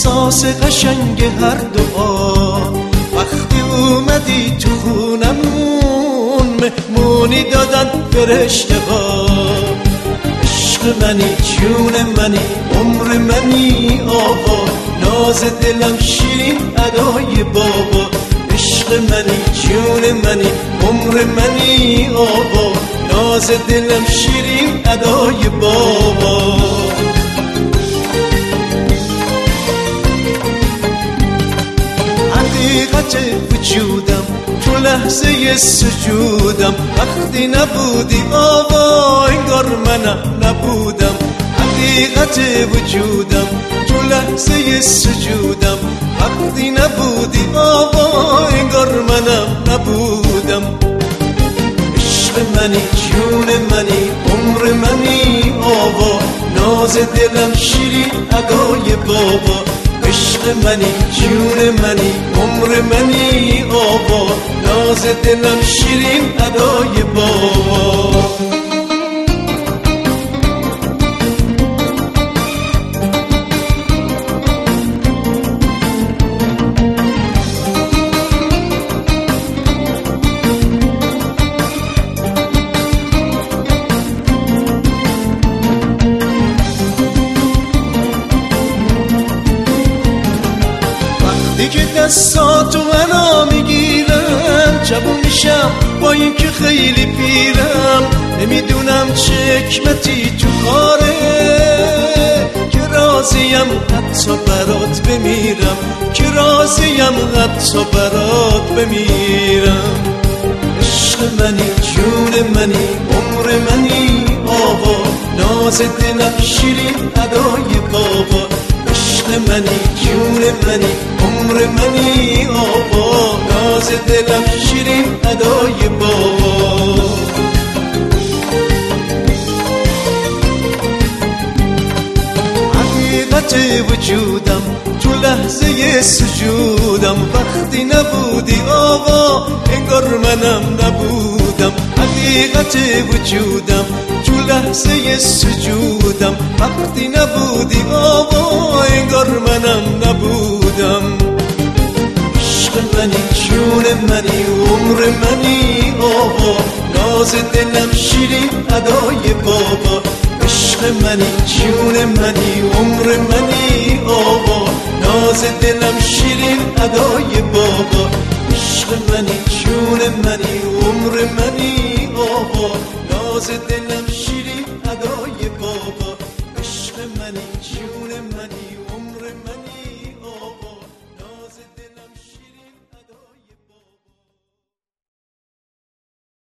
احساس قشنگ هر دعا وقتی اومدی تو خونمون مهمونی دادن فرشته ها. عشق منی جون منی عمر منی آقا ناز دلم شیرین ادای بابا. عشق منی جون منی عمر منی آقا ناز دلم شیرین ادای بابا. حقیقت وجودم تو لحظه سجودم وقتی نبودی آقا انگار منم نبودم. حقیقت وجودم تو لحظه سجودم وقتی نبودی آقا انگار منم نبودم. عشق منی جون منی عمر منی آقا ناز دلم شیرین ادای بابا. عشق منی جون منی عمر منی آقا ناز دلم شیرین ادای بابا. دیگه دستاتو منو میگیرم جوون میشم با این که خیلی پیرم. نمیدونم چه حکمتی تو کاره که راضیم حتی برات بمیرم که راضیم حتی برات بمیرم. عشق منی جون منی عمر منی آقا ناز دلم شیرین ادای بابا. عشق منی جون منی عمر منی آقا ناز دلم شیرین ادای بابا. حقیقت وجودم تو لحظه سجودم وقتی نبودی آقا انگار منم نبودم. حقیقت وجودم تو لحظه سجودم وقتی نبودی آقا انگار منم نبودم. عشق منی جون منی عمر منی آقا ناز دلم شیرین ادای بابا. عشق منی جون منی عمر منی آقا ناز دلم شیرین ادای بابا. عشق منی جون منی عمر منی آقا ناز دلم